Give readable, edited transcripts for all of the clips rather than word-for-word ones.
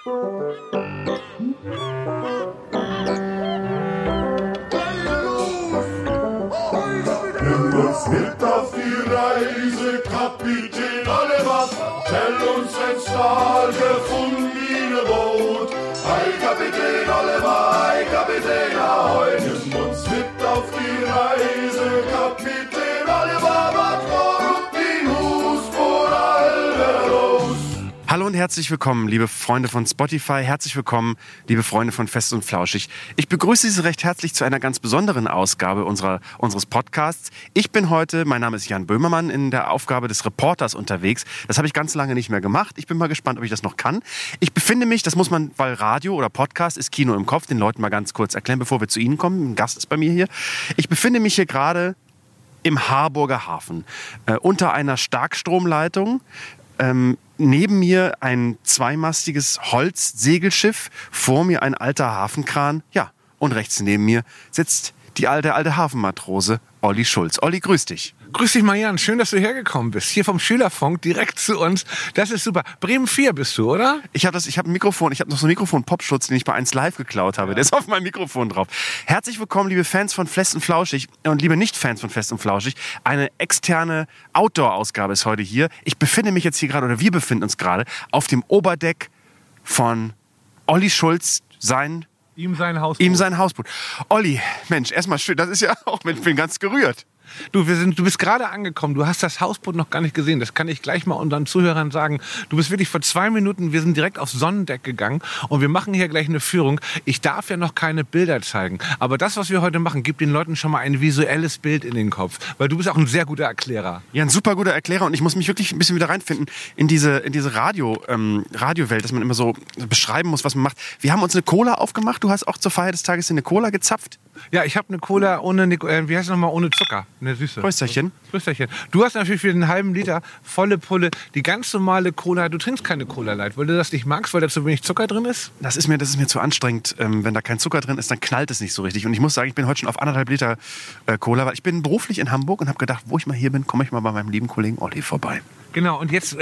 Nimm uns mit auf die Reise, Kapitän Oliver. Tell uns, wenn's da gefundene Boot. Hey, Kapitän Oliver, hey, Kapitän Ahoi. Nimm uns mit auf die Reise, Kapitän Oliver. Was war die Husboot, all los? Hallo und herzlich willkommen, liebe Freunde von Spotify. Herzlich willkommen, liebe Freunde von Fest und Flauschig. Ich begrüße Sie recht herzlich zu einer ganz besonderen Ausgabe unseres Podcasts. Ich bin heute, mein Name ist Jan Böhmermann, in der Aufgabe des Reporters unterwegs. Das habe ich ganz lange nicht mehr gemacht. Ich bin mal gespannt, ob ich das noch kann. Ich befinde mich, das muss man, weil Radio oder Podcast ist Kino im Kopf, den Leuten mal ganz kurz erklären, bevor wir zu Ihnen kommen. Ein Gast ist bei mir hier. Ich befinde mich hier gerade im Harburger Hafen, unter einer Starkstromleitung. Neben mir ein zweimastiges Holzsegelschiff, vor mir ein alter Hafenkran, ja, und rechts neben mir sitzt der alte Hafenmatrose Olli Schulz. Olli, grüß dich. Grüß dich, Marian. Schön, dass du hergekommen bist. Hier vom Schülerfunk direkt zu uns. Das ist super. Bremen 4 bist du, oder? Ich habe ein Mikrofon, ich habe noch so einen Mikrofon-Popschutz, den ich bei 1 Live geklaut habe. Ja. Der ist auf meinem Mikrofon drauf. Herzlich willkommen, liebe Fans von Fest und Flauschig und liebe Nicht-Fans von Fest und Flauschig. Eine externe Outdoor-Ausgabe ist heute hier. Ich befinde mich jetzt hier gerade, oder wir befinden uns gerade, auf dem Oberdeck von Olli Schulz, Ihm sein Hausboot. Olli, Mensch, erstmal schön, das ist ja auch, ich bin ganz gerührt. Du bist gerade angekommen, du hast das Hausboot noch gar nicht gesehen. Das kann ich gleich mal unseren Zuhörern sagen. Du bist wirklich vor 2 Minuten, wir sind direkt aufs Sonnendeck gegangen und wir machen hier gleich eine Führung. Ich darf ja noch keine Bilder zeigen, aber das, was wir heute machen, gibt den Leuten schon mal ein visuelles Bild in den Kopf, weil du bist auch ein sehr guter Erklärer. Ja, ein super guter Erklärer und ich muss mich wirklich ein bisschen wieder reinfinden in diese Radiowelt, dass man immer so beschreiben muss, was man macht. Wir haben uns eine Cola aufgemacht, du hast auch zur Feier des Tages eine Cola gezapft. Ja, ich habe eine Cola ohne Zucker. Eine süße. Prösterchen. Prösterchen. Du hast natürlich für den halben Liter volle Pulle die ganz normale Cola. Du trinkst keine Cola Light, weil du das nicht magst, weil da zu wenig Zucker drin ist? Das ist mir zu anstrengend. Wenn da kein Zucker drin ist, dann knallt es nicht so richtig. Und ich muss sagen, ich bin heute schon auf 1,5 Liter Cola, weil ich bin beruflich in Hamburg und habe gedacht, wo ich mal hier bin, komme ich mal bei meinem lieben Kollegen Olli vorbei. Genau, und jetzt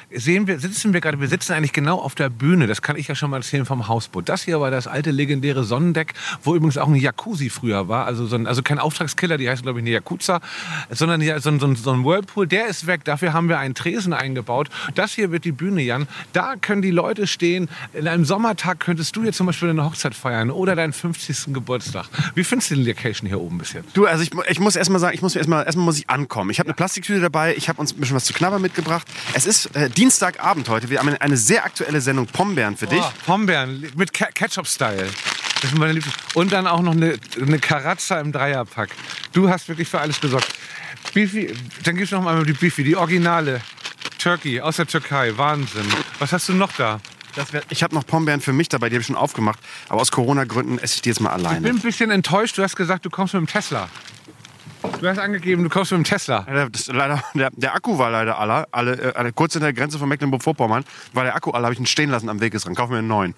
sitzen wir eigentlich genau auf der Bühne. Das kann ich ja schon mal erzählen vom Hausboot. Das hier war das alte legendäre Sonnendeck, wo übrigens auch ein Jacuzzi früher war. Also kein Auftragskiller, die heißt glaube ich eine Yakuza, sondern so ein Whirlpool. Der ist weg. Dafür haben wir einen Tresen eingebaut. Das hier wird die Bühne, Jan. Da können die Leute stehen. In einem Sommertag könntest du jetzt zum Beispiel eine Hochzeit feiern oder deinen 50. Geburtstag. Wie findest du die Location hier oben bis jetzt? Du, also ich muss erstmal sagen, erstmal muss ich ankommen. Ich habe eine Plastiktüte dabei. Ich habe uns ein bisschen was zu knabbern mitgebracht. Es ist Dienstagabend heute. Wir haben eine sehr aktuelle Sendung Pombeeren für dich. Pombeeren mit Ketchup-Style. Das ist meine Lieblings. Und dann auch noch eine Karazza im Dreierpack. Du hast wirklich für alles gesorgt. Beefy, dann gibst du noch mal die Beefy, die Originale. Turkey aus der Türkei. Wahnsinn. Was hast du noch da? Ich habe noch Pombeeren für mich dabei, die habe ich schon aufgemacht. Aber aus Corona-Gründen esse ich die jetzt mal alleine. Ich bin ein bisschen enttäuscht. Du hast gesagt, du kommst mit dem Tesla. Du hast angegeben, du kommst mit dem Tesla. Der Akku war leider alle kurz in der Grenze von Mecklenburg-Vorpommern, war der Akku alle, habe ich ihn stehen lassen am Wegesrand. Kauf mir einen neuen.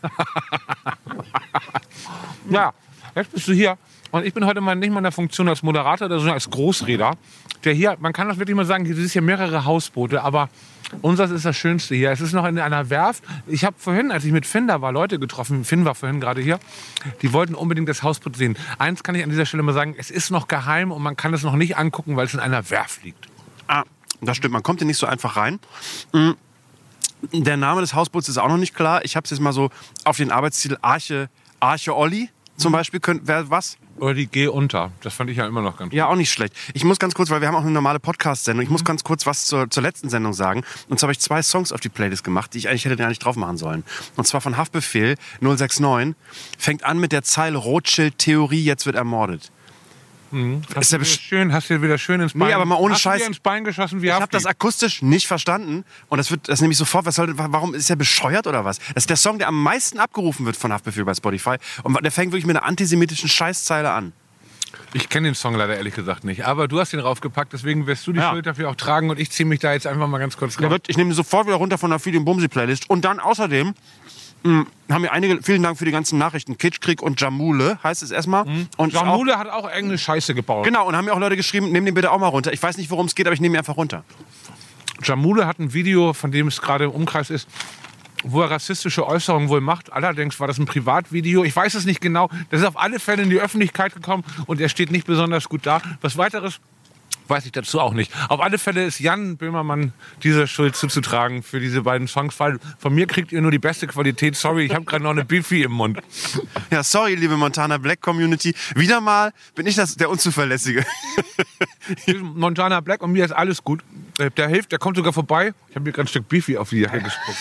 Ja, jetzt bist du hier. Und ich bin heute mal nicht mal in der Funktion als Moderator, sondern als Großräder. Der hier, man kann das wirklich mal sagen, hier sind ja mehrere Hausboote, aber unseres ist das Schönste hier. Es ist noch in einer Werft. Ich habe vorhin, als ich mit Finn da war, Leute getroffen. Finn war vorhin gerade hier. Die wollten unbedingt das Hausboot sehen. Eins kann ich an dieser Stelle mal sagen, es ist noch geheim und man kann es noch nicht angucken, weil es in einer Werft liegt. Ah, das stimmt. Man kommt hier nicht so einfach rein. Der Name des Hausboots ist auch noch nicht klar. Ich habe es jetzt mal so auf den Arbeitstitel Arche Olli zum Beispiel. Was? Oder die Geh unter. Das fand ich ja immer noch ganz gut. Ja, auch nicht schlecht. Ich muss ganz kurz, weil wir haben auch eine normale Podcast-Sendung, ich muss ganz kurz was zur letzten Sendung sagen. Und zwar habe ich 2 Songs auf die Playlist gemacht, die ich eigentlich hätte gar nicht drauf machen sollen. Und zwar von Haftbefehl 069. Fängt an mit der Zeile Rothschild-Theorie, jetzt wird ermordet. Hast du wieder schön ins Bein. Nee, aber mal ohne Scheiß. Hast du dir ins Bein geschossen wie Ich habe das akustisch nicht verstanden. Und das nehme ich sofort. Warum ist der bescheuert oder was? Das ist der Song, der am meisten abgerufen wird von Haftbefehl bei Spotify. Und der fängt wirklich mit einer antisemitischen Scheißzeile an. Ich kenne den Song leider ehrlich gesagt nicht. Aber du hast ihn raufgepackt, deswegen wirst du die Schuld dafür auch tragen. Und ich ziehe mich da jetzt einfach mal ganz kurz raus. Ich nehme ihn sofort wieder runter von der Fili und Bumsi Playlist. Und dann außerdem haben mir einige, vielen Dank für die ganzen Nachrichten. Kitschkrieg und Jamule heißt es erstmal. Und Jamule hat auch irgendeine Scheiße gebaut. Genau, und haben mir auch Leute geschrieben, nehm den bitte auch mal runter. Ich weiß nicht, worum es geht, aber ich nehme ihn einfach runter. Jamule hat ein Video, von dem es gerade im Umkreis ist, wo er rassistische Äußerungen wohl macht. Allerdings war das ein Privatvideo. Ich weiß es nicht genau. Das ist auf alle Fälle in die Öffentlichkeit gekommen und er steht nicht besonders gut da. Was weiteres weiß ich dazu auch nicht. Auf alle Fälle ist Jan Böhmermann dieser Schuld zuzutragen für diese beiden Songs, weil von mir kriegt ihr nur die beste Qualität. Sorry, ich habe gerade noch eine Beefy im Mund. Ja, sorry, liebe Montana Black Community. Wieder mal bin ich der Unzuverlässige. Montana Black und mir ist alles gut. Der hilft, der kommt sogar vorbei. Ich habe mir gerade ein Stück Beefy auf die Jacke gespuckt.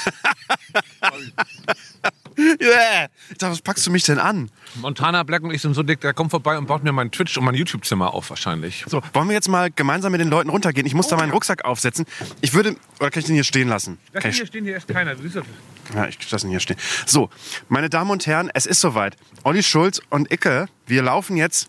Yeah. Was packst du mich denn an? Montana Black und ich sind so dick, der kommt vorbei und baut mir mein Twitch und mein YouTube-Zimmer auf wahrscheinlich. So, wollen wir jetzt mal gemeinsam mit den Leuten runtergehen? Ich muss da meinen Rucksack aufsetzen. Oder kann ich den hier stehen lassen? Lass ihn hier stehen, hier ist keiner. Du siehst das. Ja, ich lasse ihn hier stehen. So, meine Damen und Herren, es ist soweit. Olli Schulz und Icke, wir laufen jetzt...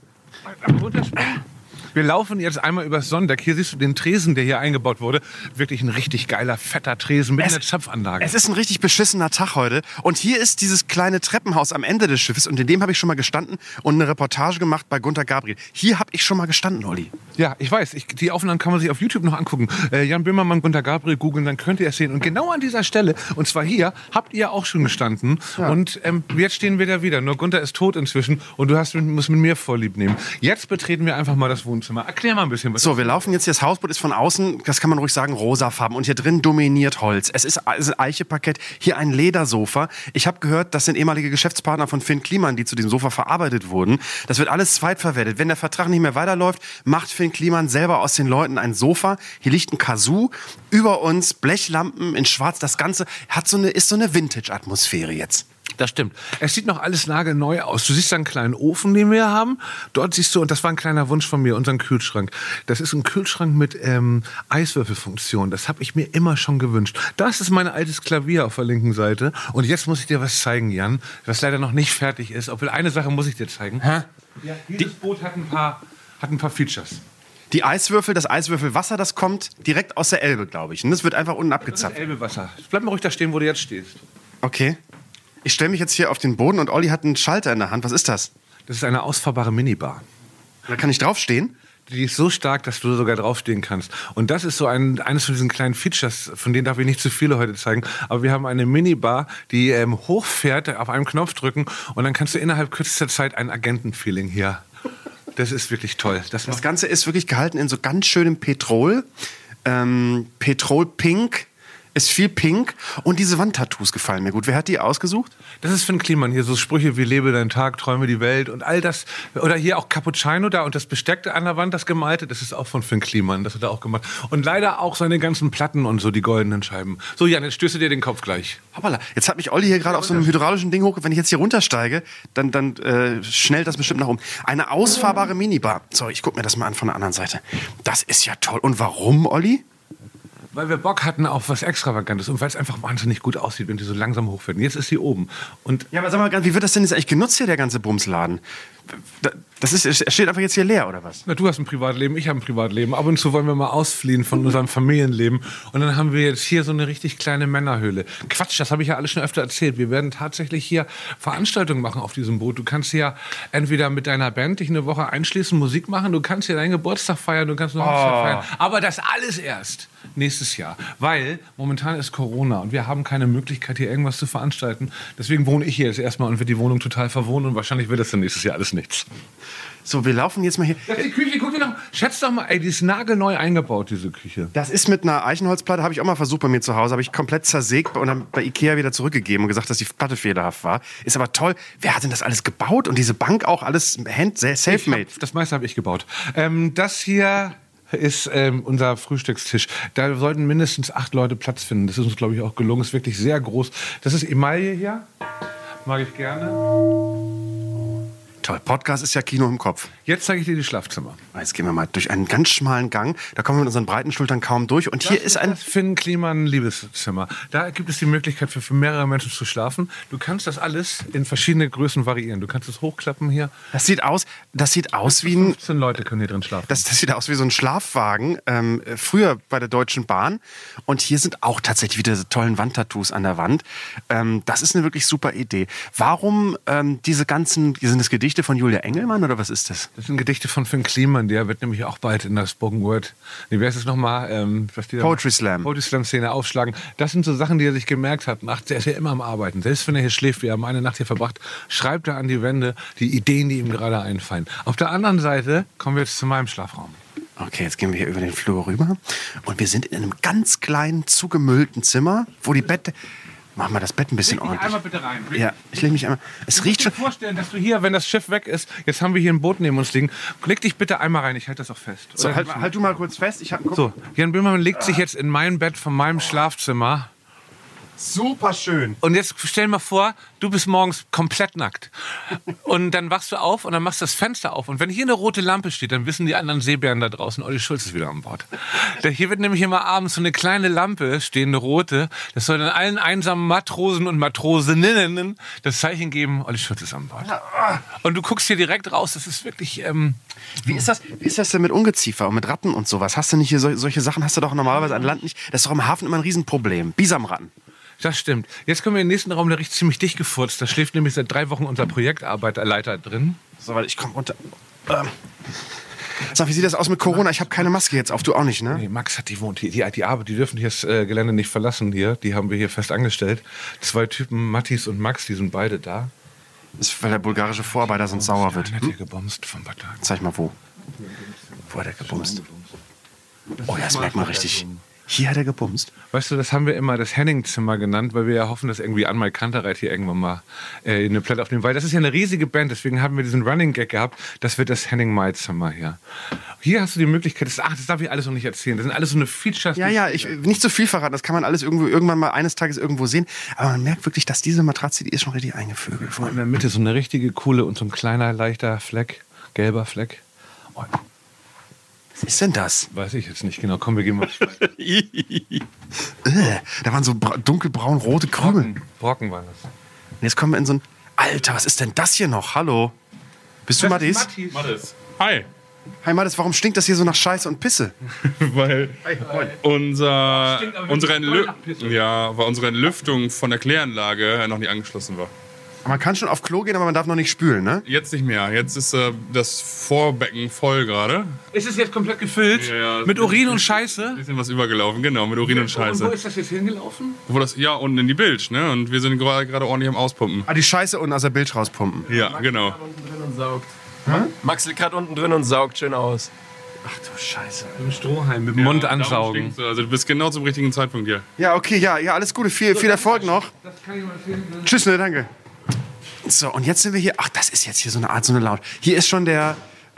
Wir laufen jetzt einmal übers Sonnendeck. Hier siehst du den Tresen, der hier eingebaut wurde. Wirklich ein richtig geiler, fetter Tresen mit einer Zapfanlage. Es ist ein richtig beschissener Tag heute. Und hier ist dieses kleine Treppenhaus am Ende des Schiffes. Und in dem habe ich schon mal gestanden und eine Reportage gemacht bei Gunter Gabriel. Hier habe ich schon mal gestanden, Olli. Ja, ich weiß. Die Aufnahmen kann man sich auf YouTube noch angucken. Jan Böhmermann, Gunter Gabriel googeln, dann könnt ihr es sehen. Und genau an dieser Stelle, und zwar hier, habt ihr auch schon gestanden. Ja. Und jetzt stehen wir da wieder. Nur Gunter ist tot inzwischen und du musst mit mir Vorlieb nehmen. Jetzt betreten wir einfach mal das Wohnzimmer. Erklär mal ein bisschen was. So, wir laufen jetzt hier. Das Hausboot ist von außen, das kann man ruhig sagen, rosafarben. Und hier drin dominiert Holz. Es ist Eicheparkett, hier ein Ledersofa. Ich habe gehört, das sind ehemalige Geschäftspartner von Finn Kliman, die zu diesem Sofa verarbeitet wurden. Das wird alles zweitverwertet. Wenn der Vertrag nicht mehr weiterläuft, macht Finn Kliman selber aus den Leuten ein Sofa. Hier liegt ein Kazoo. Über uns Blechlampen in schwarz. Das Ganze ist so eine Vintage-Atmosphäre jetzt. Das stimmt. Es sieht noch alles nagelneu aus. Du siehst da einen kleinen Ofen, den wir haben. Dort siehst du, und das war ein kleiner Wunsch von mir, unseren Kühlschrank. Das ist ein Kühlschrank mit Eiswürfelfunktion. Das habe ich mir immer schon gewünscht. Das ist mein altes Klavier auf der linken Seite. Und jetzt muss ich dir was zeigen, Jan, was leider noch nicht fertig ist. Obwohl, eine Sache muss ich dir zeigen. Hä? Ja, dieses Boot hat ein paar Features. Die Eiswürfel, das Eiswürfelwasser, das kommt direkt aus der Elbe, glaube ich. Und das wird einfach unten abgezapft. Das ist Elbewasser. Bleib mal ruhig da stehen, wo du jetzt stehst. Okay. Ich stelle mich jetzt hier auf den Boden und Olli hat einen Schalter in der Hand. Was ist das? Das ist eine ausfahrbare Minibar. Da kann ich draufstehen? Die ist so stark, dass du sogar draufstehen kannst. Und das ist so eines von diesen kleinen Features, von denen darf ich nicht zu viele heute zeigen. Aber wir haben eine Minibar, die hochfährt, auf einen Knopf drücken und dann kannst du innerhalb kürzester Zeit ein Agentenfeeling hier. Das ist wirklich toll. Das Ganze ist wirklich gehalten in so ganz schönem Petrol. Petrol-Pink. Ist viel pink und diese Wandtattoos gefallen mir gut. Wer hat die ausgesucht? Das ist Finn Kliman. Hier so Sprüche wie lebe deinen Tag, träume die Welt und all das. Oder hier auch Cappuccino da und das Besteckte an der Wand, das Gemalte, das ist auch von Finn Kliman. Das hat er auch gemacht. Und leider auch seine ganzen Platten und so, die goldenen Scheiben. So, Jan, jetzt stößt du dir den Kopf gleich. Hoppala, jetzt hat mich Olli hier gerade auf so einem hydraulischen Ding hoch. Wenn ich jetzt hier runtersteige, dann schnellt das bestimmt nach oben. Eine ausfahrbare Minibar. Sorry, ich gucke mir das mal an von der anderen Seite. Das ist ja toll. Und warum, Olli? Weil wir Bock hatten auf was Extravagantes und weil es einfach wahnsinnig gut aussieht, wenn die so langsam hochfährt. Und jetzt ist sie oben. Und ja, aber sag mal, wie wird das denn jetzt eigentlich genutzt hier, der ganze Bumsladen? Es steht einfach jetzt hier leer, oder was? Na, du hast ein Privatleben, ich habe ein Privatleben. Ab und zu wollen wir mal ausfliehen von unserem Familienleben. Und dann haben wir jetzt hier so eine richtig kleine Männerhöhle. Quatsch, das habe ich ja alles schon öfter erzählt. Wir werden tatsächlich hier Veranstaltungen machen auf diesem Boot. Du kannst ja entweder mit deiner Band dich eine Woche einschließen, Musik machen. Du kannst hier deinen Geburtstag feiern, du kannst eine Hochzeit feiern. Aber das alles erst nächstes Jahr. Weil momentan ist Corona und wir haben keine Möglichkeit, hier irgendwas zu veranstalten. Deswegen wohne ich hier jetzt erstmal und wird die Wohnung total verwohnen. Und wahrscheinlich wird das dann nächstes Jahr alles nichts. So, wir laufen jetzt mal hier. Das ist die Küche, guck dir noch. Schätz doch mal, ey, die ist nagelneu eingebaut, diese Küche. Das ist mit einer Eichenholzplatte, habe ich auch mal versucht bei mir zu Hause, habe ich komplett zersägt und dann bei Ikea wieder zurückgegeben und gesagt, dass die Platte fehlerhaft war. Ist aber toll. Wer hat denn das alles gebaut? Und diese Bank auch alles self-made? Das meiste habe ich gebaut. Das hier ist unser Frühstückstisch. Da sollten mindestens 8 Leute Platz finden. Das ist uns, glaube ich, auch gelungen. Ist wirklich sehr groß. Das ist Emaille hier. Mag ich gerne. Toll, Podcast ist ja Kino im Kopf. Jetzt zeige ich dir die Schlafzimmer. Jetzt gehen wir mal durch einen ganz schmalen Gang. Da kommen wir mit unseren breiten Schultern kaum durch. Und hier ist ein das Finn Kliman Liebeszimmer. Da gibt es die Möglichkeit für mehrere Menschen zu schlafen. Du kannst das alles in verschiedene Größen variieren. Du kannst es hochklappen hier. Das sieht aus wie ein 15 Leute können hier drin schlafen. Das sieht aus wie so ein Schlafwagen. Früher bei der Deutschen Bahn. Und hier sind auch tatsächlich wieder so tollen Wandtattoos an der Wand. Das ist eine wirklich super Idee. Warum sind das Gedichte Gedichte von Julia Engelmann oder was ist das? Das sind Gedichte von Finn Kliman, der wird nämlich auch bald in der Spoken Word, wie heißt es nochmal? Poetry Slam. Poetry Slam Szene aufschlagen. Das sind so Sachen, die er sich gemerkt hat. Er ist ja immer am Arbeiten. Selbst wenn er hier schläft, wir haben eine Nacht hier verbracht, schreibt er an die Wände die Ideen, die ihm gerade einfallen. Auf der anderen Seite kommen wir jetzt zu meinem Schlafraum. Okay, jetzt gehen wir hier über den Flur rüber und wir sind in einem ganz kleinen, zugemüllten Zimmer, wo die Bette... Mach mal das Bett ein bisschen ordentlich. Einmal bitte rein. Ja, ich lege mich einmal... Es riecht schon... Ich kann mir vorstellen, dass du hier, wenn das Schiff weg ist, jetzt haben wir hier ein Boot neben uns liegen, leg dich bitte einmal rein, ich halte das auch fest. So, halt du mal kurz fest. So, Jan Böhmermann legt sich jetzt in mein Bett von meinem Schlafzimmer. Super schön. Und jetzt stell dir mal vor, du bist morgens komplett nackt. Und dann wachst du auf und dann machst du das Fenster auf. Und wenn hier eine rote Lampe steht, dann wissen die anderen Seebären da draußen, Olli Schulz ist wieder an Bord. Hier wird nämlich immer abends so eine kleine Lampe stehen, eine rote. Das soll dann allen einsamen Matrosen und Matrosinnen das Zeichen geben, Olli Schulz ist an Bord. Und du guckst hier direkt raus, das ist wirklich... Wie ist das denn mit Ungeziefer und mit Ratten und sowas? Hast du nicht hier solche Sachen, hast du doch normalerweise an Land nicht? Das ist doch im Hafen immer ein Riesenproblem. Bisamratten. Das stimmt. Jetzt kommen wir in den nächsten Raum, der riecht ziemlich dicht gefurzt. Da schläft nämlich seit 3 Wochen unser Projektarbeiterleiter drin. So, weil ich komme runter. Sag, wie sieht das aus mit Corona? Ich habe keine Maske jetzt auf, du auch nicht, ne? Nee, Max hat die wohnt hier, die dürfen hier das Gelände nicht verlassen hier. Die haben wir hier fest angestellt. 2 Typen, Mattis und Max, die sind beide da. Das ist, weil der bulgarische Vorarbeiter sonst sauer wird. Einer hat hier gebomst vom Battag. Zeig mal wo. Wo hat er gebumst? Oh ja, das merkt man richtig. Hier hat er gebumst. Weißt du, das haben wir immer das Henning-Zimmer genannt, weil wir ja hoffen, dass irgendwie Anmal Kantereit hier irgendwann mal eine Platte aufnehmen. Weil das ist ja eine riesige Band, deswegen haben wir diesen Running Gag gehabt. Das wird das Henning-Mai-Zimmer hier. Hier hast du die Möglichkeit, das darf ich alles noch nicht erzählen. Das sind alles so eine Features. Ja, nicht so viel verraten. Das kann man alles irgendwann mal eines Tages irgendwo sehen. Aber man merkt wirklich, dass diese Matratze, die ist schon richtig eingevögelt. In der Mitte so eine richtige coole und so ein kleiner, leichter Fleck, gelber Fleck. Oh. Was ist denn das? Weiß ich jetzt nicht genau. Komm, wir gehen mal. Da waren so dunkelbraun-rote Krümel. Brocken waren das. Und jetzt kommen wir in so ein... Alter, was ist denn das hier noch? Hallo? Bist du Mattis? Mattis. Hi. Hi Mattis, warum stinkt das hier so nach Scheiße und Pisse? Weil unsere Entlüftung von der Kläranlage noch nicht angeschlossen war. Man kann schon auf Klo gehen, aber man darf noch nicht spülen, ne? Jetzt nicht mehr. Jetzt ist das Vorbecken voll gerade. Ist es jetzt komplett gefüllt? Ja, mit Urin und Scheiße? Ein bisschen was übergelaufen, genau, mit Urin und Scheiße. Und wo ist das jetzt hingelaufen? Ja, unten in die Bilge, ne? Und wir sind gerade ordentlich am Auspumpen. Ah, die Scheiße unten aus der Bilge rauspumpen. Ja, genau. Max liegt gerade unten drin und saugt schön aus. Ach du Scheiße. Im Strohhalm mit dem Mund ansaugen. Also du bist genau zum richtigen Zeitpunkt hier. Ja, okay, ja, alles Gute. Viel Erfolg noch. Das kann ich mal erzählen. Tschüss, ne, danke. So, und jetzt sind wir hier. Ach, das ist jetzt hier so eine Art, so eine Lounge. Hier ist schon der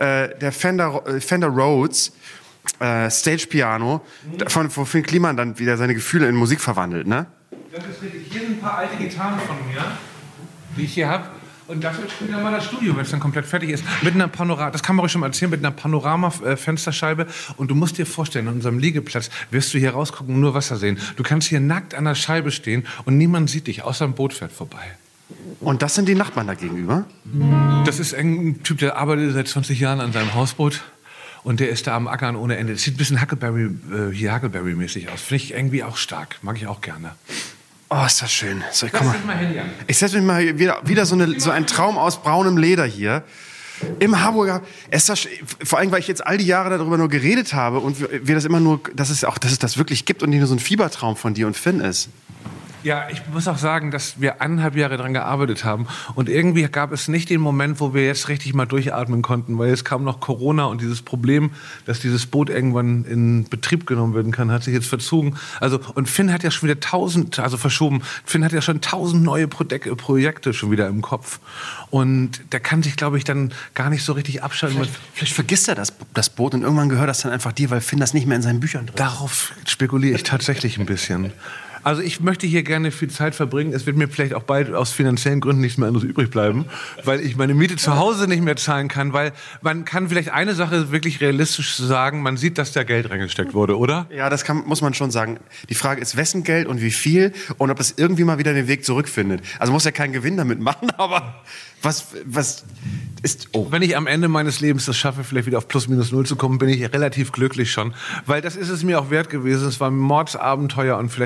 Fender Rhodes Stage Piano, wo Finn Kliman dann wieder seine Gefühle in Musik verwandelt, ne? Das ist richtig. Hier sind ein paar alte Gitarren von mir, die ich hier habe. Und dafür spielt dann mal das Studio, wenn es dann komplett fertig ist. Mit einer Panorama, das kann man euch schon mal erzählen, mit einer Panorama-Fensterscheibe. Und du musst dir vorstellen, an unserem Liegeplatz wirst du hier rausgucken und nur Wasser sehen. Du kannst hier nackt an der Scheibe stehen und niemand sieht dich, außer ein Boot fährt vorbei. Und das sind die Nachbarn da gegenüber? Das ist ein Typ, der arbeitet seit 20 Jahren an seinem Hausboot. Und der ist da am Ackern ohne Ende. Das sieht ein bisschen Huckleberry-mäßig aus. Finde ich irgendwie auch stark. Mag ich auch gerne. Oh, ist das schön. So, ich setze mich mal wieder so ein Traum aus braunem Leder hier. Im Harburger. Vor allem, weil ich jetzt all die Jahre darüber nur geredet habe und wir das immer nur, dass es das wirklich gibt und nicht nur so ein Fiebertraum von dir und Finn ist. Ja, ich muss auch sagen, dass wir 1,5 Jahre daran gearbeitet haben. Und irgendwie gab es nicht den Moment, wo wir jetzt richtig mal durchatmen konnten, weil jetzt kam noch Corona und dieses Problem, dass dieses Boot irgendwann in Betrieb genommen werden kann, hat sich jetzt verzogen. Also, und Finn hat ja schon wieder verschoben. Finn hat ja schon 1000 neue Projekte schon wieder im Kopf. Und der kann sich, glaube ich, dann gar nicht so richtig abschalten. Vielleicht vergisst er das Boot und irgendwann gehört das dann einfach dir, weil Finn das nicht mehr in seinen Büchern drin. Darauf spekuliere ich tatsächlich ein bisschen. Also ich möchte hier gerne viel Zeit verbringen. Es wird mir vielleicht auch bald aus finanziellen Gründen nichts mehr anderes übrig bleiben, weil ich meine Miete zu Hause nicht mehr zahlen kann, weil man kann vielleicht eine Sache wirklich realistisch sagen, man sieht, dass da Geld reingesteckt wurde, oder? Ja, muss man schon sagen. Die Frage ist, wessen Geld und wie viel und ob das irgendwie mal wieder den Weg zurückfindet. Also muss ja keinen Gewinn damit machen, aber was ist... Oh. Wenn ich am Ende meines Lebens das schaffe, vielleicht wieder auf plus minus null zu kommen, bin ich relativ glücklich schon, weil das ist es mir auch wert gewesen. Es war ein Mordsabenteuer und vielleicht wird man ja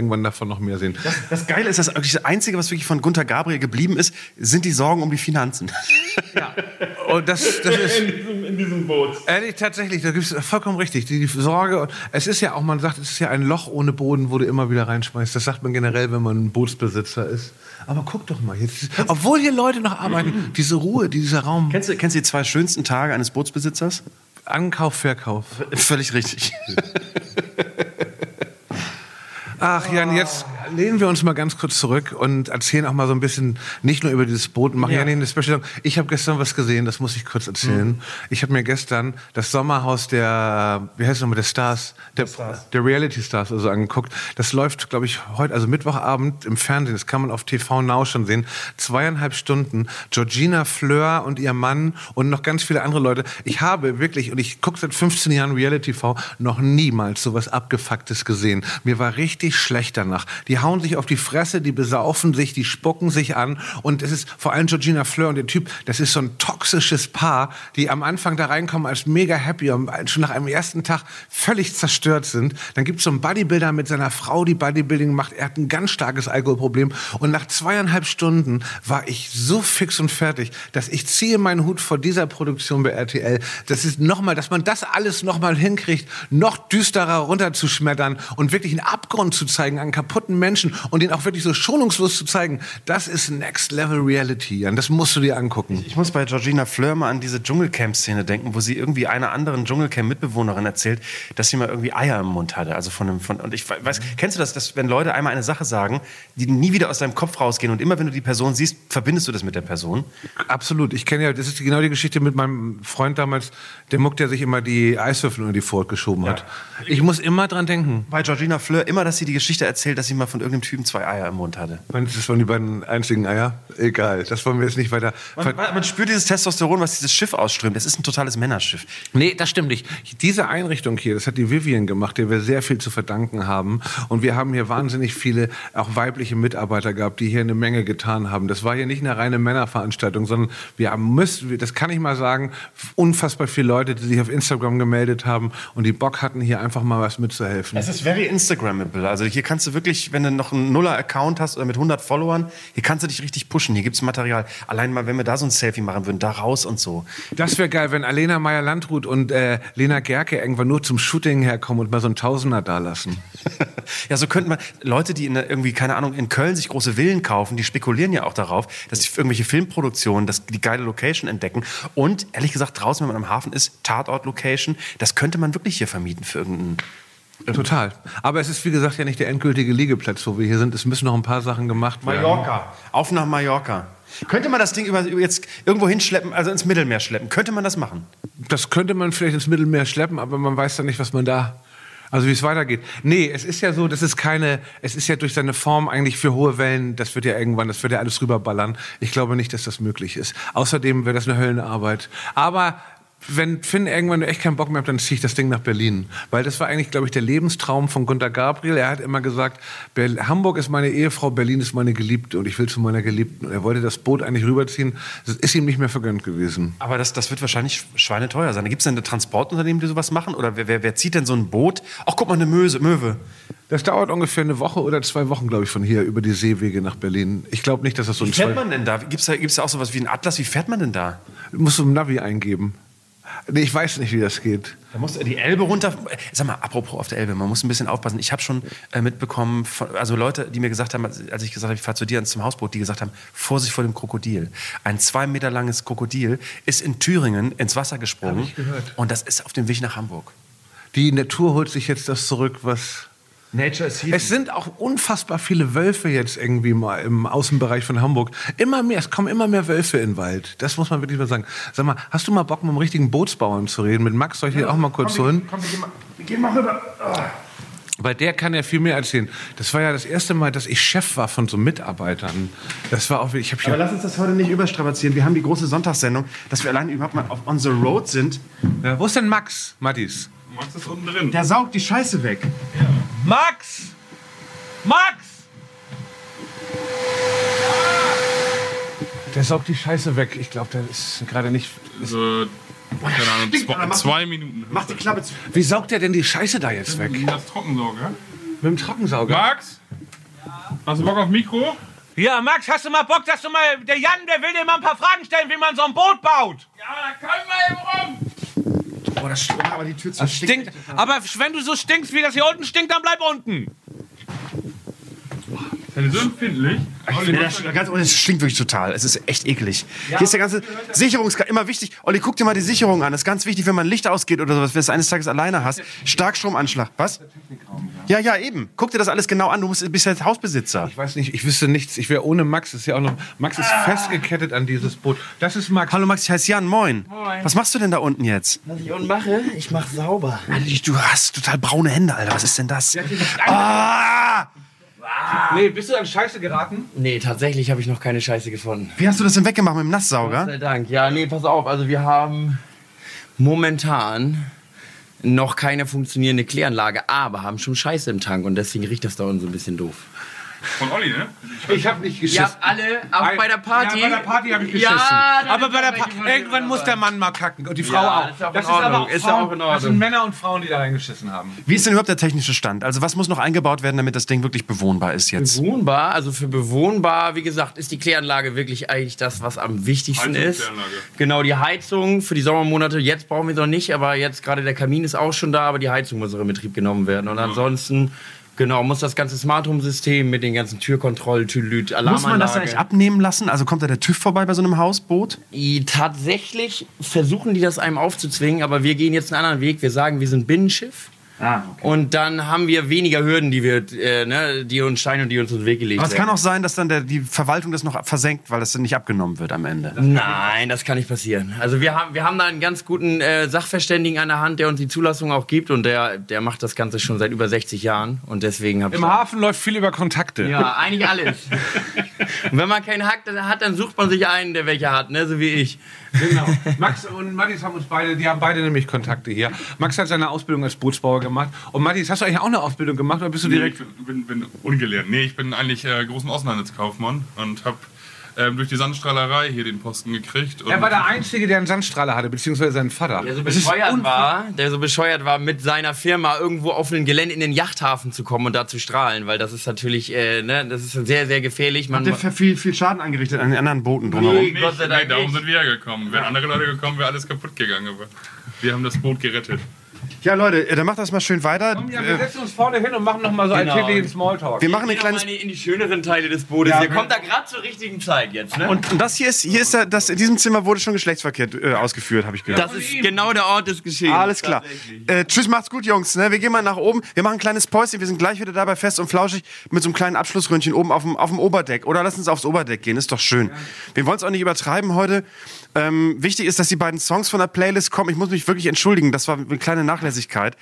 irgendwann davon noch mehr sehen. Das Geile ist, dass das Einzige, was wirklich von Gunter Gabriel geblieben ist, sind die Sorgen um die Finanzen. Ja. Und das ist In diesem Boot. ehrlich, tatsächlich, da gibt es vollkommen richtig. Die Sorge, es ist ja auch, man sagt, es ist ja ein Loch ohne Boden, wo du immer wieder reinschmeißt. Das sagt man generell, wenn man ein Bootsbesitzer ist. Aber guck doch mal, jetzt, obwohl hier Leute noch arbeiten, diese Ruhe, dieser Raum. Kennst du die 2 schönsten Tage eines Bootsbesitzers? Ankauf, Verkauf. Völlig richtig. Ach Jan, jetzt lehnen wir uns mal ganz kurz zurück und erzählen auch mal so ein bisschen, nicht nur über dieses Boot, machen ja nicht eine Special. Ich habe gestern was gesehen, das muss ich kurz erzählen. Ich habe mir gestern das Sommerhaus der, wie heißt es nochmal, der Stars, der Reality Stars also angeguckt. Das läuft, glaube ich, heute, also Mittwochabend im Fernsehen, das kann man auf TV Now schon sehen. 2,5 Stunden, Georgina Fleur und ihr Mann und noch ganz viele andere Leute. Ich habe wirklich, und ich gucke seit 15 Jahren Reality TV, noch niemals sowas Abgefucktes gesehen. Mir war richtig schlecht danach. Die hauen sich auf die Fresse, die besaufen sich, die spucken sich an und es ist vor allem Georgina Fleur und der Typ, das ist so ein toxisches Paar, die am Anfang da reinkommen als mega happy und schon nach einem ersten Tag völlig zerstört sind. Dann gibt es so einen Bodybuilder mit seiner Frau, die Bodybuilding macht. Er hat ein ganz starkes Alkoholproblem und nach 2,5 Stunden war ich so fix und fertig, dass ich ziehe meinen Hut vor dieser Produktion bei RTL. Das ist nochmal, dass man das alles nochmal hinkriegt, noch düsterer runterzuschmettern und wirklich einen Abgrund zu zeigen an kaputten Menschen und den auch wirklich so schonungslos zu zeigen, das ist Next Level Reality, Jan. Das musst du dir angucken. Ich muss bei Georgina Fleur mal an diese Dschungelcamp-Szene denken, wo sie irgendwie einer anderen Dschungelcamp-Mitbewohnerin erzählt, dass sie mal irgendwie Eier im Mund hatte. Also und ich weiß, kennst du das, dass wenn Leute einmal eine Sache sagen, die nie wieder aus deinem Kopf rausgehen und immer wenn du die Person siehst, verbindest du das mit der Person? Absolut. Ich kenne ja, das ist genau die Geschichte mit meinem Freund damals, der Muck, der sich immer die Eiswürfel unter die Vorhaut geschoben hat. Ich muss immer dran denken. Bei Georgina Fleur immer, dass sie die Geschichte erzählt, dass sie mal von irgendeinem Typen 2 Eier im Mund hatte. Das waren die beiden einzigen Eier? Egal, das wollen wir jetzt nicht weiter... Man spürt dieses Testosteron, was dieses Schiff ausströmt. Das ist ein totales Männerschiff. Nee, das stimmt nicht. Diese Einrichtung hier, das hat die Vivian gemacht, der wir sehr viel zu verdanken haben. Und wir haben hier wahnsinnig viele, auch weibliche Mitarbeiter gehabt, die hier eine Menge getan haben. Das war hier nicht eine reine Männerveranstaltung, sondern wir müssen, das kann ich mal sagen, unfassbar viele Leute, die sich auf Instagram gemeldet haben und die Bock hatten, hier einfach mal was mitzuhelfen. Es ist very Instagrammable. Also hier kannst du wirklich, wenn du noch einen Nuller-Account hast oder mit 100 Followern, hier kannst du dich richtig pushen. Hier gibt's Material. Allein mal, wenn wir da so ein Selfie machen würden, da raus und so. Das wäre geil, wenn Alena Meyer-Landrut und Lena Gerke irgendwann nur zum Shooting herkommen und mal so einen Tausender da lassen. Ja, so könnten man, Leute, die irgendwie, keine Ahnung, in Köln sich große Villen kaufen, die spekulieren ja auch darauf, dass sie irgendwelche Filmproduktionen, die geile Location entdecken. Und ehrlich gesagt, draußen, wenn man am Hafen ist, Tatort-Location, das könnte man wirklich hier vermieten für irgendeinen... Total. Aber es ist, wie gesagt, ja nicht der endgültige Liegeplatz, wo wir hier sind. Es müssen noch ein paar Sachen gemacht werden. Mallorca. Auf nach Mallorca. Könnte man das Ding jetzt irgendwo hinschleppen, also ins Mittelmeer schleppen? Könnte man das machen? Das könnte man vielleicht ins Mittelmeer schleppen, aber man weiß dann nicht, was man da... Also wie es weitergeht. Nee, es ist ja so, es ist ja durch seine Form eigentlich für hohe Wellen, das wird ja alles rüberballern. Ich glaube nicht, dass das möglich ist. Außerdem wäre das eine Höllenarbeit. Aber wenn Finn irgendwann echt keinen Bock mehr hat, dann ziehe ich das Ding nach Berlin. Weil das war eigentlich, glaube ich, der Lebenstraum von Gunter Gabriel. Er hat immer gesagt, Hamburg ist meine Ehefrau, Berlin ist meine Geliebte und ich will zu meiner Geliebten. Und er wollte das Boot eigentlich rüberziehen. Das ist ihm nicht mehr vergönnt gewesen. Aber das wird wahrscheinlich schweineteuer sein. Gibt es denn ein Transportunternehmen, die sowas machen? Oder wer zieht denn so ein Boot? Ach, guck mal, eine Möwe. Das dauert ungefähr eine Woche oder 2 Wochen, glaube ich, von hier über die Seewege nach Berlin. Ich glaube nicht, dass das so ein... Wie fährt man denn da? Gibt's da auch sowas wie ein Atlas? Wie fährt man denn da? Musst du im Navi eingeben. Nee, ich weiß nicht, wie das geht. Da musst du die Elbe runter... Sag mal, apropos auf der Elbe, man muss ein bisschen aufpassen. Ich habe schon mitbekommen, also Leute, die mir gesagt haben, als ich gesagt habe, ich fahre zu dir zum Hausboot, die gesagt haben, Vorsicht vor dem Krokodil. Ein 2 Meter langes Krokodil ist in Thüringen ins Wasser gesprungen. Hab ich gehört. Und das ist auf dem Weg nach Hamburg. Die Natur holt sich jetzt das zurück, was... Nature is healing. Es sind auch unfassbar viele Wölfe jetzt irgendwie mal im Außenbereich von Hamburg. Immer mehr, es kommen immer mehr Wölfe in den Wald. Das muss man wirklich mal sagen. Sag mal, hast du mal Bock, mit einem richtigen Bootsbauern zu reden? Mit Max soll ich hier auch mal kurz holen? Komm, wir gehen mal rüber. Oh. Weil der kann ja viel mehr erzählen. Das war ja das erste Mal, dass ich Chef war von so Mitarbeitern. Das war auch... Aber lass uns das heute nicht überstrapazieren. Wir haben die große Sonntagssendung, dass wir allein überhaupt mal on the road sind. Ja, wo ist denn Max, Mattis? Max ist unten drin. Der saugt die Scheiße weg. Ja. Max! Max! Der saugt die Scheiße weg. Ich glaube, der ist gerade nicht... Also, keine Ahnung, 2 Minuten. Mach die Klappe zu. Wie saugt der denn die Scheiße da jetzt weg? Das Trockensauger. Mit dem Trockensauger. Max? Hast du Bock auf Mikro? Ja, Max, hast du mal Bock, dass du mal... Der Jan, der will dir mal ein paar Fragen stellen, wie man so ein Boot baut. Ja, da können wir eben rum. Oh, das stinkt, aber die Tür zu. Das stinkt. Aber wenn du so stinkst, wie das hier unten stinkt, dann bleib unten. Seid ihr so empfindlich? Es stinkt wirklich total. Es ist echt eklig. Hier ist der ganze Sicherungskabel. Immer wichtig. Olli, guck dir mal die Sicherung an. Das ist ganz wichtig, wenn man Licht ausgeht oder sowas, wenn du es eines Tages alleine hast. Starkstromanschlag. Was? Ja, eben. Guck dir das alles genau an. Du bist ja Hausbesitzer. Ich weiß nicht, ich wüsste nichts. Ich wäre ohne Max. Ist ja auch noch. Max ist festgekettet an dieses Boot. Das ist Max. Hallo Max, ich heiße Jan. Moin. Was machst du denn da unten jetzt? Was ich unten mache? Ich mache sauber. Alter, du hast total braune Hände, Alter. Was ist denn das? Ah! Nee, bist du an Scheiße geraten? Nee, tatsächlich habe ich noch keine Scheiße gefunden. Wie hast du das denn weggemacht mit dem Nasssauger? Gott sei Dank. Ja, nee, pass auf. Also wir haben momentan noch keine funktionierende Kläranlage, aber haben schon Scheiße im Tank und deswegen riecht das da unten so ein bisschen doof. Von Olli, ne? Ich habe nicht geschissen. Ja, alle, auch bei der Party. Ja, bei der Party habe ich geschissen. Ja, aber bei der Party, irgendwann muss der Mann mal kacken und die Frau Ja, auch. ist auch in Das ist aber Ordnung. auch Ist Frauen, auch in Ordnung. Das sind Männer und Frauen, die da reingeschissen haben. Wie ist denn überhaupt der technische Stand? Also was muss noch eingebaut werden, damit das Ding wirklich bewohnbar ist jetzt? Bewohnbar, also für bewohnbar, wie gesagt, ist die Kläranlage wirklich eigentlich das, was am wichtigsten ist. Heizungskläranlage. Genau, die Heizung für die Sommermonate, jetzt brauchen wir es noch nicht, aber jetzt gerade der Kamin ist auch schon da, aber die Heizung muss auch in Betrieb genommen werden. Und ansonsten, genau, muss das ganze Smart Home System mit den ganzen Türkontrollen, Tülüt, Alarmanlage. Muss man das eigentlich abnehmen lassen? Also kommt da der TÜV vorbei bei so einem Hausboot? Tatsächlich versuchen die das einem aufzuzwingen, aber wir gehen jetzt einen anderen Weg. Wir sagen, wir sind Binnenschiff. Ah, okay. Und dann haben wir weniger Hürden, die uns Steine und die uns in den Weg gelegt Aber es werden. kann auch sein, dass dann die Verwaltung das noch versenkt, weil das dann nicht abgenommen wird am Ende. Nein, das kann nicht passieren. Also wir haben da einen ganz guten Sachverständigen an der Hand, der uns die Zulassung auch gibt und der macht das Ganze schon seit über 60 Jahren und deswegen habe ich... Im Hafen läuft viel über Kontakte. Ja, eigentlich alles. Und wenn man keinen hat, dann sucht man sich einen, der welche hat, ne? So wie ich. Genau. Max und Mattis haben beide nämlich Kontakte hier. Max hat seine Ausbildung als Bootsbauer gemacht. Und Mattis, hast du eigentlich auch eine Ausbildung gemacht oder bist du direkt... Ich bin ungelehrt. Nee, ich bin eigentlich großen Außenhandelskaufmann und habe durch die Sandstrahlerei hier den Posten gekriegt. Und Er war der Einzige, der einen Sandstrahler hatte, beziehungsweise sein Vater. Der so Das ist bescheuert war, mit seiner Firma irgendwo auf ein Gelände in den Yachthafen zu kommen und da zu strahlen, weil das ist natürlich, das ist sehr, sehr gefährlich. Hat der viel Schaden angerichtet an den anderen Booten drumherum? Nee, Gott sei Dank darum nicht. sind wir ja gekommen. Wären andere Leute gekommen, wäre alles kaputt gegangen. Aber wir haben das Boot gerettet. Ja, Leute, dann macht das mal schön weiter. Komm, ja, wir setzen uns vorne hin und machen noch mal so Genau. alltäglichen Smalltalk. Wir machen ein Gehen wir kleines... mal in die schöneren Teile des Bootes. Ihr kommt da gerade zur richtigen Zeit jetzt, ne? Und das hier ist in diesem Zimmer wurde schon Geschlechtsverkehr ausgeführt, habe ich gehört. Das ist genau der Ort des Geschehens. Alles klar. Tschüss, macht's gut, Jungs. Ne? Wir gehen mal nach oben. Wir machen ein kleines Päuschen. Wir sind gleich wieder dabei fest und flauschig mit so einem kleinen Abschlussründchen oben auf dem Oberdeck. Oder lass uns aufs Oberdeck gehen. Ist doch schön. Wir wollen es auch nicht übertreiben heute. Wichtig ist, dass die beiden Songs von der Playlist kommen. Ich muss mich wirklich entschuldigen. Das war eine kleine Nachlässigkeit.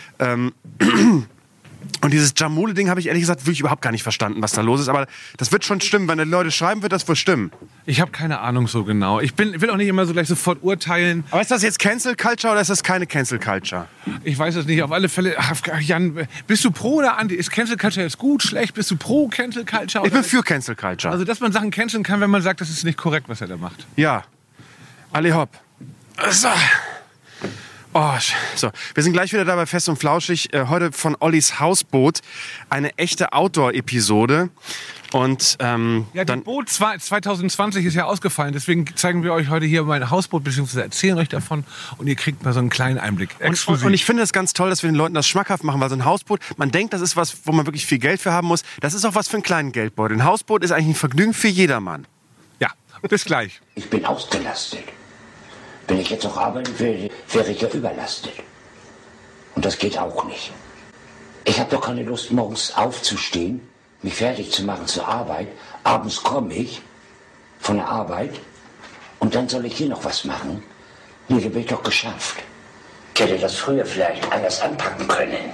Und dieses Jamule-Ding habe ich ehrlich gesagt wirklich überhaupt gar nicht verstanden, was da los ist. Aber das wird schon stimmen. Wenn die Leute schreiben, wird das wohl stimmen. Ich habe keine Ahnung so genau. Ich will auch nicht immer so gleich sofort urteilen. Aber ist das jetzt Cancel Culture oder ist das keine Cancel Culture? Ich weiß es nicht. Auf alle Fälle, Jan, bist du pro oder anti? Ist Cancel Culture jetzt gut, schlecht? Bist du pro Cancel Culture? Ich bin für Cancel Culture. Also, dass man Sachen canceln kann, wenn man sagt, das ist nicht korrekt, was er da macht. Ja. Alle hopp. So. Oh, so. Wir sind gleich wieder dabei fest und flauschig. Heute von Ollis Hausboot. Eine echte Outdoor-Episode. Und Ja, dann das Boot 2020 ist ja ausgefallen. Deswegen zeigen wir euch heute hier mein Hausboot, beziehungsweise erzählen euch davon. Und ihr kriegt mal so einen kleinen Einblick. Exklusiv. und ich finde es ganz toll, dass wir den Leuten das schmackhaft machen, weil so ein Hausboot, man denkt, das ist was, wo man wirklich viel Geld für haben muss. Das ist auch was für einen kleinen Geldbeutel. Ein Hausboot ist eigentlich ein Vergnügen für jedermann. Ja, bis gleich. Ich bin ausgelastet. Wenn ich jetzt noch arbeiten will, wäre ich ja überlastet. Und das geht auch nicht. Ich habe doch keine Lust, morgens aufzustehen, mich fertig zu machen zur Arbeit. Abends komme ich von der Arbeit und dann soll ich hier noch was machen. Nee, da bin ich doch geschafft. Ich hätte das früher vielleicht anders anpacken können.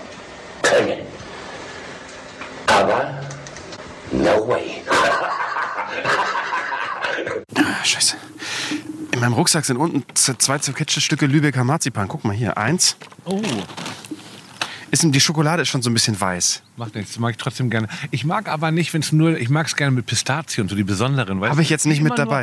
Aber no way. Scheiße. In meinem Rucksack sind unten 2 zerquetschte Stücke Lübecker Marzipan. Guck mal hier, 1. Oh, Die Schokolade ist schon so ein bisschen weiß. macht nichts. Das mag ich trotzdem gerne. Ich mag aber nicht, wenn es nur, ich mag es gerne mit Pistazien, so die besonderen. Weißt Habe du? ich jetzt nicht mit Immer dabei.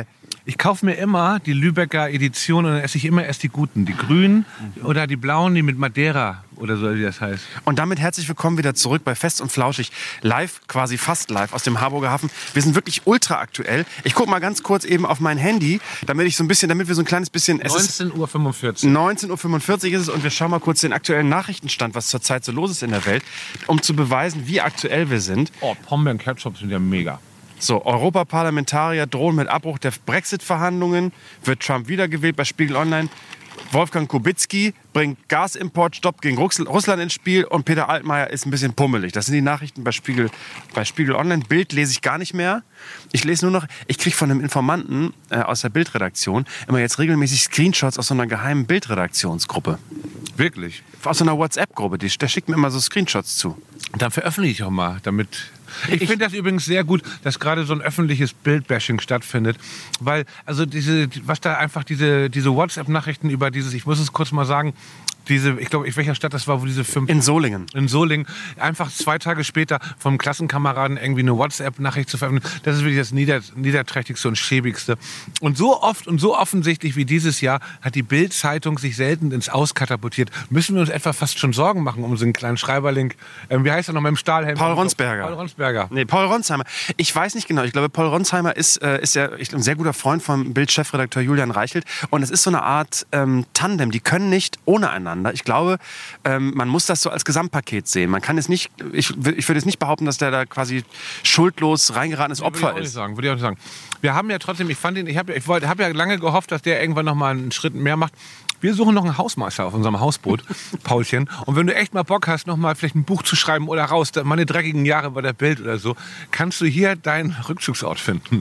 Ich kaufe mir immer die Lübecker Edition und dann esse ich immer erst die guten. Die grünen oder die blauen, die mit Madeira oder so, wie das heißt. Und damit herzlich willkommen wieder zurück bei Fest und Flauschig. Live, quasi fast live aus dem Harburger Hafen. Wir sind wirklich ultra aktuell. Ich gucke mal ganz kurz eben auf mein Handy, damit wir so ein kleines bisschen... 19:45 Uhr. 19:45 Uhr ist es und wir schauen mal kurz den aktuellen Nachrichtenstand, was zurzeit so los ist in der Welt, um zu beweisen, wie aktuell wir sind. Oh, Pombeeren und Ketchup sind ja mega. So, Europaparlamentarier drohen mit Abbruch der Brexit-Verhandlungen. Wird Trump wiedergewählt bei Spiegel Online. Wolfgang Kubicki bringt Gasimportstopp gegen Russland ins Spiel und Peter Altmaier ist ein bisschen pummelig. Das sind die Nachrichten bei Spiegel Online. Bild lese ich gar nicht mehr. Ich lese nur noch, ich kriege von einem Informanten aus der Bildredaktion immer jetzt regelmäßig Screenshots aus so einer geheimen Bildredaktionsgruppe. Wirklich? Aus so einer WhatsApp-Gruppe. Der schickt mir immer so Screenshots zu. Und dann veröffentliche ich auch mal, damit... Ich finde das übrigens sehr gut, dass gerade so ein öffentliches Bildbashing stattfindet, weil also diese WhatsApp-Nachrichten über dieses, ich muss es kurz mal sagen, ich glaube, in welcher Stadt das war, wo diese 5... In Solingen. In Solingen. Einfach 2 Tage später vom Klassenkameraden irgendwie eine WhatsApp-Nachricht zu veröffentlichen. Das ist wirklich das Niederträchtigste und Schäbigste. Und so oft und so offensichtlich wie dieses Jahr hat die Bild-Zeitung sich selten ins Aus katapultiert. Müssen wir uns etwa fast schon Sorgen machen um so einen kleinen Schreiberling. Wie heißt er noch mit dem Stahlhelm? Paul Ronsberger. Paul Ronsberger. Nee, Paul Ronsheimer. Ich weiß nicht genau. Ich glaube, Paul Ronsheimer ist ja ein sehr guter Freund vom Bild-Chefredakteur Julian Reichelt. Und es ist so eine Art Tandem. Die können nicht ohne einander. Ich glaube, man muss das so als Gesamtpaket sehen. Man kann es nicht, ich würde jetzt nicht behaupten, dass der da quasi schuldlos reingeratenes Opfer ist. Würde ich auch nicht sagen. Wir haben ja trotzdem, ich habe ja lange gehofft, dass der irgendwann noch mal einen Schritt mehr macht. Wir suchen noch einen Hausmeister auf unserem Hausboot, Paulchen. Und wenn du echt mal Bock hast, noch mal vielleicht ein Buch zu schreiben oder raus, meine dreckigen Jahre bei der Bild oder so, kannst du hier deinen Rückzugsort finden.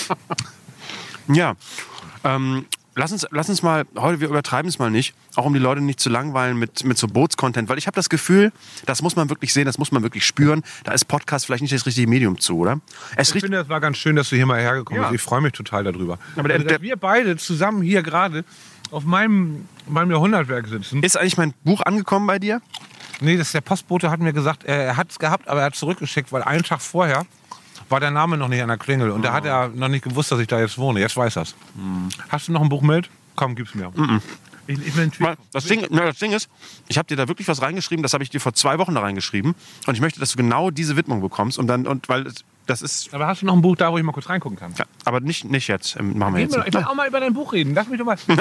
Ja, lass uns mal, heute, wir übertreiben es mal nicht, auch um die Leute nicht zu langweilen mit so Bootscontent, weil ich habe das Gefühl, das muss man wirklich sehen, das muss man wirklich spüren, da ist Podcast vielleicht nicht das richtige Medium zu, oder? Ich finde, es war ganz schön, dass du hier mal hergekommen bist. Ich freue mich total darüber. Aber wir beide zusammen hier gerade auf meinem Jahrhundertwerk sitzen. Ist eigentlich mein Buch angekommen bei dir? Nee, der Postbote hat mir gesagt, er hat es gehabt, aber er hat es zurückgeschickt, weil einen Tag vorher war der Name noch nicht an der Klingel. Und da hat er noch nicht gewusst, dass ich da jetzt wohne. Jetzt weiß er es. Hast du noch ein Buch mit? Komm, gib's mir. Ich will das Ding ist, ich habe dir da wirklich was reingeschrieben, das habe ich dir vor 2 Wochen da reingeschrieben. Und ich möchte, dass du genau diese Widmung bekommst. Weil das ist... Aber hast du noch ein Buch da, wo ich mal kurz reingucken kann? Ja, aber nicht jetzt. Machen wir jetzt. Ich will auch mal über dein Buch reden. Lass mich doch mal... Nein.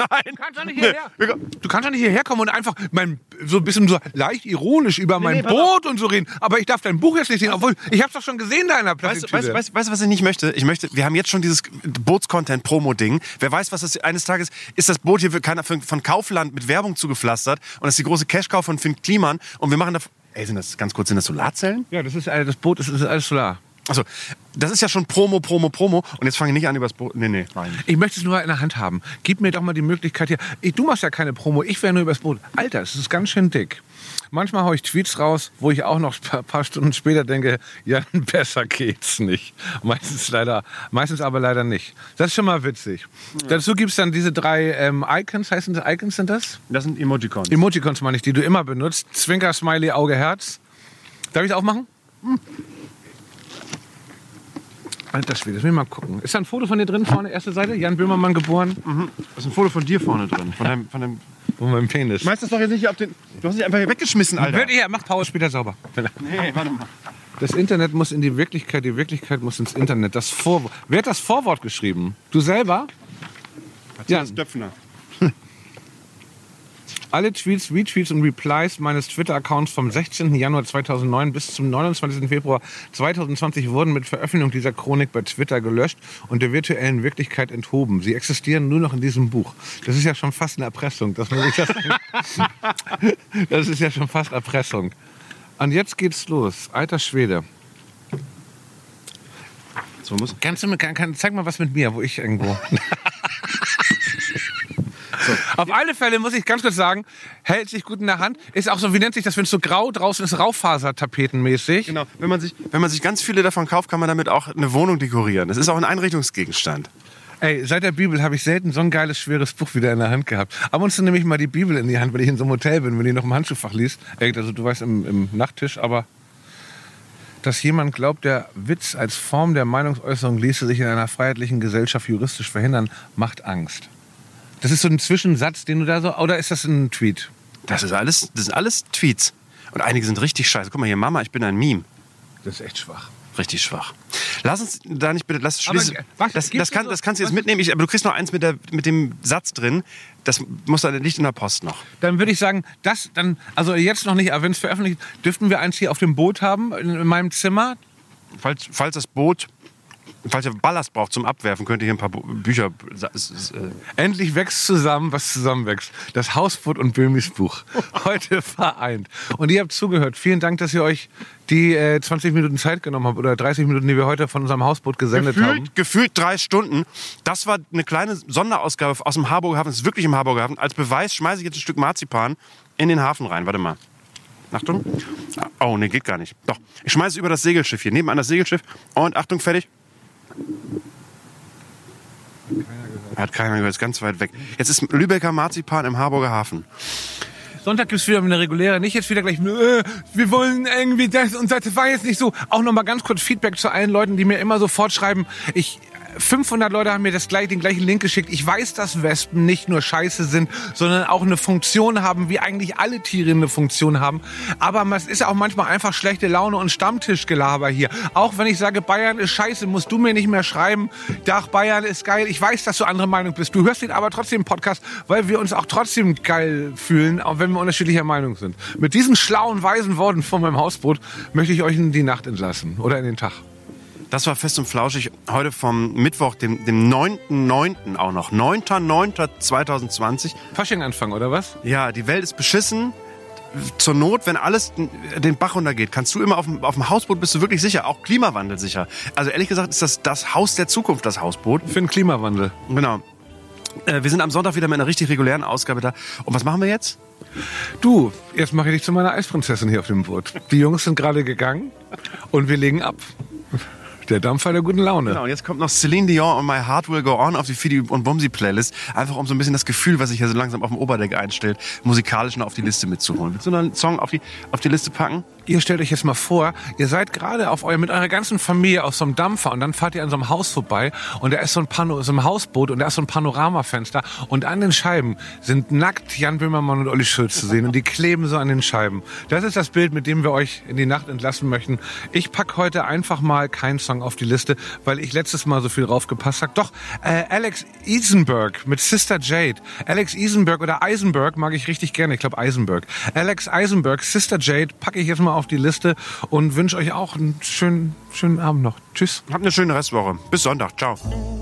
Du kannst doch nicht hierher kommen und einfach so ein bisschen so leicht ironisch über mein Boot und so reden. Aber ich darf dein Buch jetzt nicht sehen, obwohl ich hab's doch schon gesehen da in der Plattitüde. Weißt du, was ich nicht möchte? Wir haben jetzt schon dieses Bootscontent-Promo-Ding. Wer weiß, was das eines Tages ist, das Boot hier von Kaufland mit Werbung zugepflastert und das ist die große Cash-Cow von Finn Kliman und wir machen da... sind das Solarzellen? Ja, das Boot ist alles Solar. Also, das ist ja schon Promo. Und jetzt fange ich nicht an über das Boot. Nee, nein. Ich möchte es nur in der Hand haben. Gib mir doch mal die Möglichkeit hier. Du machst ja keine Promo, ich wäre nur über das Boot. Alter, es ist ganz schön dick. Manchmal haue ich Tweets raus, wo ich auch noch ein paar Stunden später denke, ja, besser geht's nicht. Meistens aber leider nicht. Das ist schon mal witzig. Ja. Dazu gibt es dann diese 3 Icons. Heißen das Icons, sind das? Das sind Emoticons. Emoticons meine ich, die du immer benutzt. Zwinker, Smiley, Auge, Herz. Darf ich das aufmachen? Alter Schwede, das will ich mal gucken. Ist da ein Foto von dir drin vorne, erste Seite? Jan Böhmermann geboren? Da ist ein Foto von dir vorne drin. Von meinem Penis. Schmeiß das doch jetzt nicht auf den... Du hast dich einfach hier weggeschmissen, Alter. Mach Pause später sauber. Nee, warte mal. Das Internet muss in die Wirklichkeit muss ins Internet. Wer hat das Vorwort geschrieben? Du selber? Matthias Döpfner. Alle Tweets, Retweets und Replies meines Twitter-Accounts vom 16. Januar 2009 bis zum 29. Februar 2020 wurden mit Veröffentlichung dieser Chronik bei Twitter gelöscht und der virtuellen Wirklichkeit enthoben. Sie existieren nur noch in diesem Buch. Das ist ja schon fast eine Erpressung. Das ist ja schon fast Erpressung. Und jetzt geht's los. Alter Schwede. So zeig mal was mit mir, wo ich irgendwo... So. Auf alle Fälle muss ich ganz kurz sagen, hält sich gut in der Hand. Ist auch so, wie nennt sich das, wenn es so grau draußen ist, Raufasertapetenmäßig. Genau, wenn man sich ganz viele davon kauft, kann man damit auch eine Wohnung dekorieren. Das ist auch ein Einrichtungsgegenstand. Ey, seit der Bibel habe ich selten so ein geiles, schweres Buch wieder in der Hand gehabt. Ab und zu nehme ich mal die Bibel in die Hand, wenn ich in so einem Hotel bin, wenn die noch im Handschuhfach liest. Ey, also du weißt, im Nachttisch, aber dass jemand glaubt, der Witz als Form der Meinungsäußerung ließe sich in einer freiheitlichen Gesellschaft juristisch verhindern, macht Angst. Das ist so ein Zwischensatz, den du da so... Oder ist das ein Tweet? Das sind alles Tweets. Und einige sind richtig scheiße. Guck mal hier, Mama, ich bin ein Meme. Das ist echt schwach. Richtig schwach. Lass uns da nicht bitte... Lass schließen. Das kannst du jetzt mitnehmen. Aber du kriegst noch eins mit dem Satz drin. Das muss dann nicht in der Post noch. Dann würde ich sagen, also jetzt noch nicht, aber wenn es veröffentlicht, dürften wir eins hier auf dem Boot haben, in meinem Zimmer. Falls das Boot... Falls ihr Ballast braucht zum Abwerfen, könnt ihr hier ein paar Bücher... Endlich wächst zusammen, was zusammenwächst. Das Hausboot und Böhmis Buch. Heute vereint. Und ihr habt zugehört. Vielen Dank, dass ihr euch die 20 Minuten Zeit genommen habt oder 30 Minuten, die wir heute von unserem Hausboot gesendet haben. Gefühlt 3 Stunden. Das war eine kleine Sonderausgabe aus dem Harburger Hafen. Das ist wirklich im Harburger Hafen. Als Beweis schmeiße ich jetzt ein Stück Marzipan in den Hafen rein. Warte mal. Achtung. Oh, nee, geht gar nicht. Doch. Ich schmeiße es über das Segelschiff hier. Nebenan das Segelschiff. Und Achtung, fertig. Hat keiner gehört, ist ganz weit weg. Jetzt ist Lübecker Marzipan im Harburger Hafen. Sonntag gibt es wieder eine reguläre, nicht jetzt wieder gleich, wir wollen irgendwie das und das war jetzt nicht so. Auch nochmal ganz kurz Feedback zu allen Leuten, die mir immer sofort schreiben, 500 Leute haben mir den gleichen Link geschickt. Ich weiß, dass Wespen nicht nur scheiße sind, sondern auch eine Funktion haben, wie eigentlich alle Tiere eine Funktion haben. Aber es ist ja auch manchmal einfach schlechte Laune und Stammtischgelaber hier. Auch wenn ich sage, Bayern ist scheiße, musst du mir nicht mehr schreiben, Dach Bayern ist geil. Ich weiß, dass du andere Meinung bist. Du hörst den aber trotzdem Podcast, weil wir uns auch trotzdem geil fühlen, auch wenn wir unterschiedlicher Meinung sind. Mit diesen schlauen, weisen Worten von meinem Hausboot möchte ich euch in die Nacht entlassen oder in den Tag. Das war Fest und Flauschig heute vom Mittwoch, dem 9.9. auch noch. 9.9.2020. Fasching anfangen, oder was? Ja, die Welt ist beschissen. Zur Not, wenn alles den Bach runtergeht, kannst du immer auf dem Hausboot, bist du wirklich sicher, auch Klimawandel sicher. Also ehrlich gesagt ist das Haus der Zukunft, das Hausboot. Für den Klimawandel. Genau. Wir sind am Sonntag wieder mit einer richtig regulären Ausgabe da. Und was machen wir jetzt? Du, jetzt mache ich dich zu meiner Eisprinzessin hier auf dem Boot. Die Jungs sind gerade gegangen und wir legen ab. Der Dampfer der guten Laune. Genau, und jetzt kommt noch Celine Dion und My Heart Will Go On auf die Fidi und Bumsi Playlist. Einfach um so ein bisschen das Gefühl, was sich hier so langsam auf dem Oberdeck einstellt, musikalisch noch auf die Liste mitzuholen. Willst du noch einen Song auf die Liste packen? Ihr stellt euch jetzt mal vor, ihr seid gerade mit eurer ganzen Familie auf so einem Dampfer und dann fahrt ihr an so einem Haus vorbei und da ist so ein Hausboot und da ist so ein Panoramafenster und an den Scheiben sind nackt Jan Böhmermann und Olli Schulz zu sehen und die kleben so an den Scheiben. Das ist das Bild, mit dem wir euch in die Nacht entlassen möchten. Ich pack heute einfach mal keinen Song auf die Liste, weil ich letztes Mal so viel draufgepasst habe. Doch, Alex Eisenberg mit Sister Jade. Alex Eisenberg oder Eisenberg mag ich richtig gerne. Ich glaube Eisenberg. Alex Eisenberg, Sister Jade packe ich jetzt mal auf die Liste und wünsche euch auch einen schönen Abend noch. Tschüss. Habt eine schöne Restwoche. Bis Sonntag. Ciao.